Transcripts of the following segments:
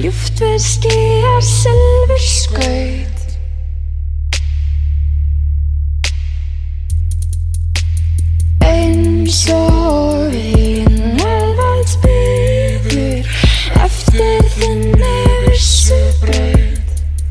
ljúft við skýjar silfurskaut. Eins og innanvalds biður eftir þinni vissu braut.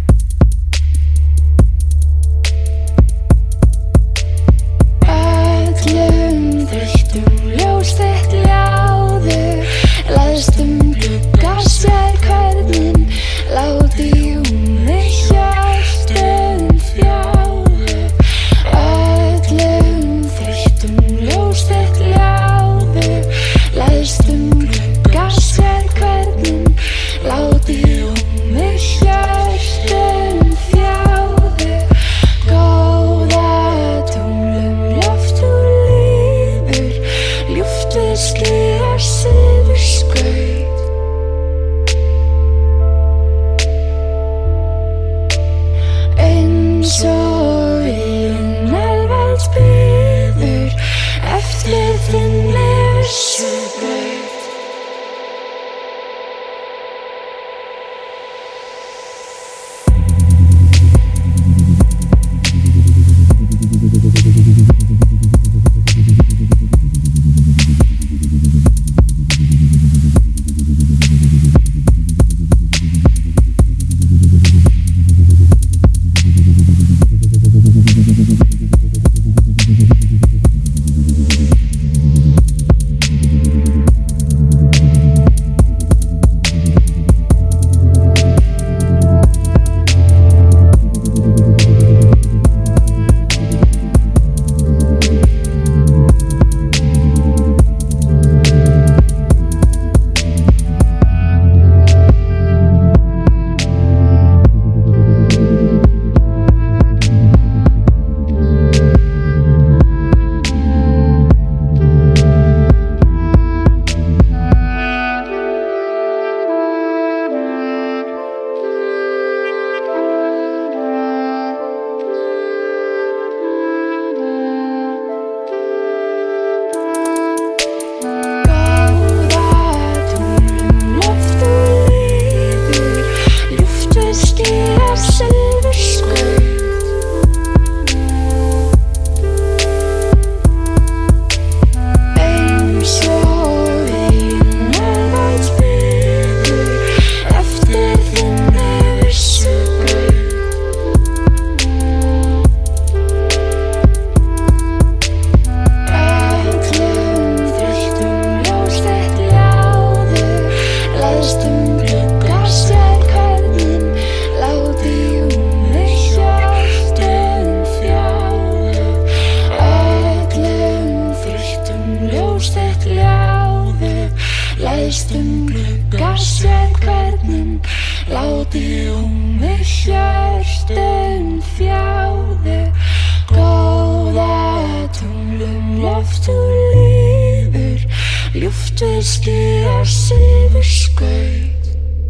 Öllum þreyttum ljós þitt ljáðu, læðst glugga sér hvernig, láti mig hjörtum þjáðu. Öllum þreyttum ljós þitt ljáðu, læðst glugga sér hvernig, láti mig hjörtum þjáðu. Góða tunglum loft úr lífur, ljúft við skýjar silfurskaut. Eins og innanvalds biður eftir þinni vissu braut. Læðst glugga sér hvernig, láti mig hjörtum þjáðu. Góða tunglum loft úr lífur, ljúft við skýjar silfurskaut.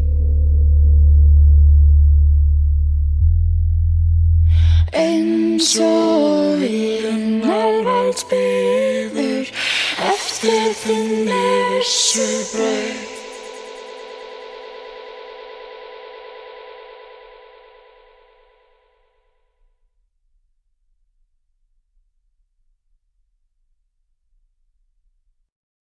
Eins og innanvalds biður eftir þinni vissu braut.